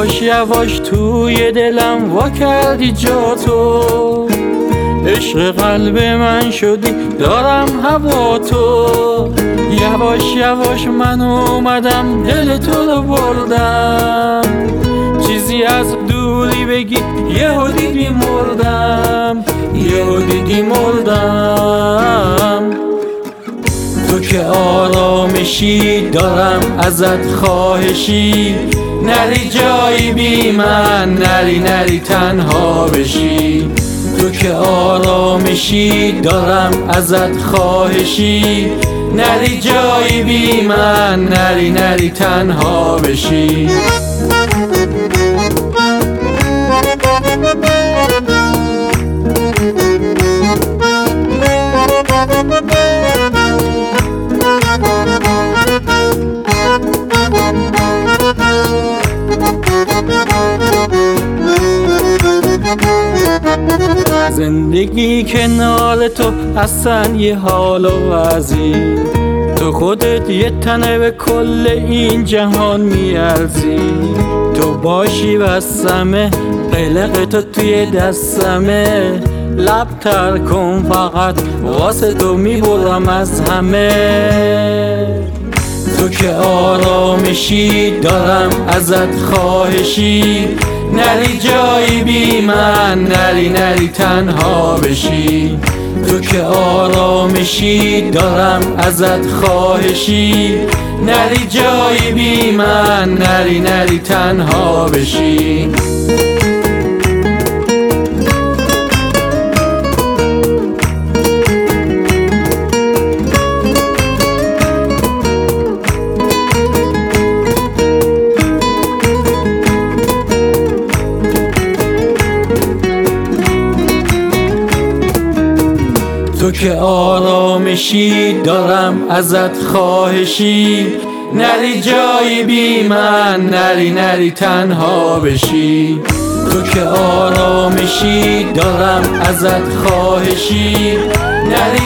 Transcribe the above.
یواش یواش توی دلم وا کردی جا تو، عشق قلب من شدی دارم هوا تو. یواش یواش من اومدم دل تو رو بردم، چیزی از دوری بگی یهو دیدی مردم، یهو دیدی مردم. تو که آرامشی دارم ازت خواهشی، نری جایی بی من، نری تنها بشی. تو که آرامشی دارم ازت خواهشی، نری جایی بی من، نری تنها بشی. زندگی کنار تو اصلا یه حال و وضعی، تو خودت یه تنه به کل این جهان میارزی. تو باشی بسمه قلق تو توی دستمه، لب تر کن فقط واسه تو میبرم از همه. تو که آرامشی دارم ازت خواهشی، نری جایی بی من، نری تنها بشی. تو که آرامشی دارم ازت خواهشی، نری جایی بی من، نری تنها بشی. تو که آرامشی دارم ازت خواهشی، نری جایی بی من، نری تنها بشی. تو که آرامشی دارم ازت خواهشی، نری